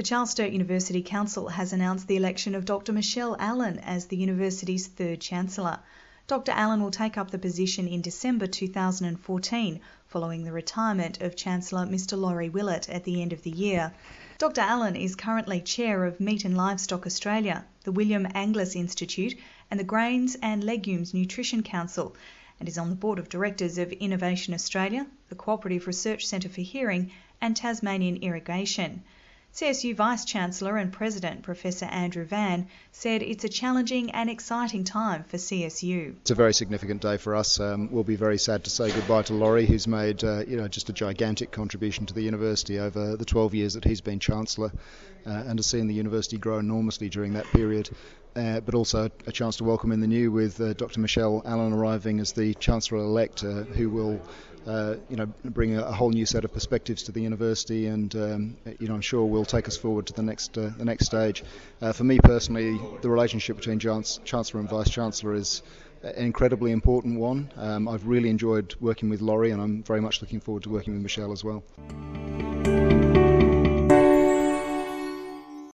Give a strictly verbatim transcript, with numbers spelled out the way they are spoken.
The Charles Sturt University Council has announced the election of Doctor Michelle Allen as the university's third Chancellor. Doctor Allen will take up the position in December two thousand fourteen, following the retirement of Chancellor Mister Laurie Willett at the end of the year. Doctor Allen is currently Chair of Meat and Livestock Australia, the William Angliss Institute and the Grains and Legumes Nutrition Council, and is on the Board of Directors of Innovation Australia, the Cooperative Research Centre for Hearing and Tasmanian Irrigation. C S U Vice-Chancellor and President Professor Andrew Van said it's a challenging and exciting time for C S U. It's a very significant day for us. Um, we'll be very sad to say goodbye to Laurie, who's made uh, you know just a gigantic contribution to the university over the twelve years that he's been Chancellor, uh, and has seen the university grow enormously during that period. Uh, but also a chance to welcome in the new with uh, Doctor Michelle Allen arriving as the Chancellor-elect, uh, who will Uh, you know, bring a, a whole new set of perspectives to the university, and um, you know, I'm sure will take us forward to the next uh, the next stage. Uh, for me personally, the relationship between Chance, Chancellor and Vice Chancellor is an incredibly important one. Um, I've really enjoyed working with Laurie, and I'm very much looking forward to working with Michelle as well.